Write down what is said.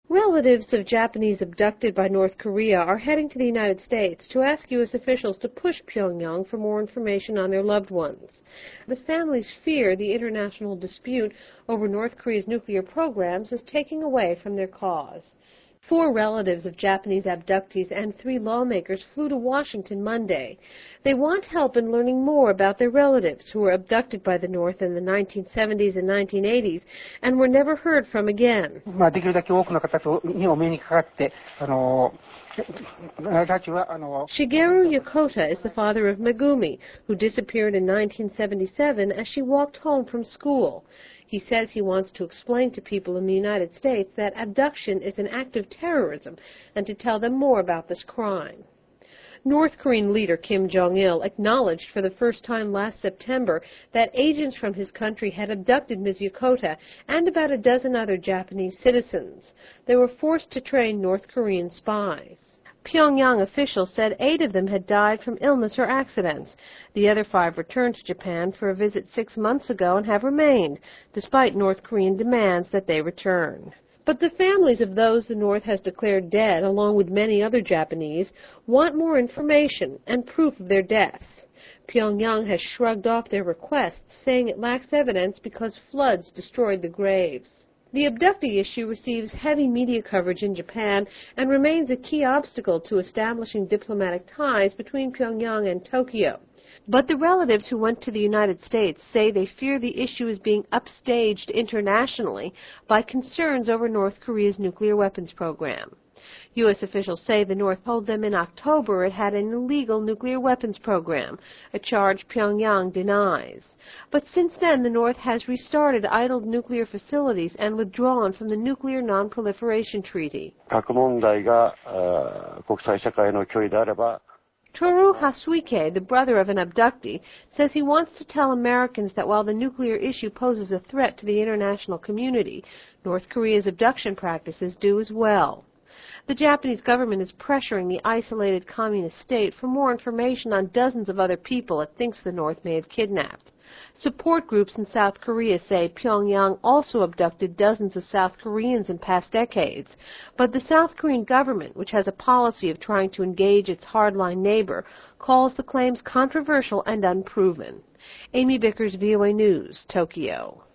Relatives of Japanese abducted by North Korea are heading to the United States to ask U.S. officials to push Pyongyang for more information on their loved ones. The families fear the international dispute over North Korea's nuclear programs is taking away from their cause. 4 relatives of Japanese abductees and 3 lawmakers flew to Washington Monday. They want help in learning more about their relatives who were abducted by the North in the 1970s and 1980s and were never heard from again. Shigeru Yokota is the father of Megumi, who disappeared in 1977 as she walked home from school. He says he wants to explain to people in the United States that abduction is an act of terrorism and to tell them more about this crime. North Korean leader Kim Jong-il acknowledged for the first time last September that agents from his country had abducted Ms. Yokota and about a dozen other Japanese citizens. They were forced to train North Korean spies. Pyongyang officials said 8 of them had died from illness or accidents. The other 5 returned to Japan for a visit 6 months ago and have remained, despite North Korean demands that they return. But the families of those the North has declared dead, along with many other Japanese, want more information and proof of their deaths. Pyongyang has shrugged off their requests, saying it lacks evidence because floods destroyed the graves. The abductee issue receives heavy media coverage in Japan and remains a key obstacle to establishing diplomatic ties between Pyongyang and Tokyo. But the relatives who went to the United States say they fear the issue is being upstaged internationally by concerns over North Korea's nuclear weapons program. U.S. officials say the North told them in October it had an illegal nuclear weapons program, a charge Pyongyang denies. But since then, the North has restarted idled nuclear facilities and withdrawn from the Nuclear Non-Proliferation Treaty. Toru Hasuike, the brother of an abductee, says he wants to tell Americans that while the nuclear issue poses a threat to the international community, North Korea's abduction practices do as well. The Japanese government is pressuring the isolated communist state for more information on dozens of other people it thinks the North may have kidnapped. Support groups in South Korea say Pyongyang also abducted dozens of South Koreans in past decades. But the South Korean government, which has a policy of trying to engage its hardline neighbor, calls the claims controversial and unproven. Amy Bickers, VOA News, Tokyo.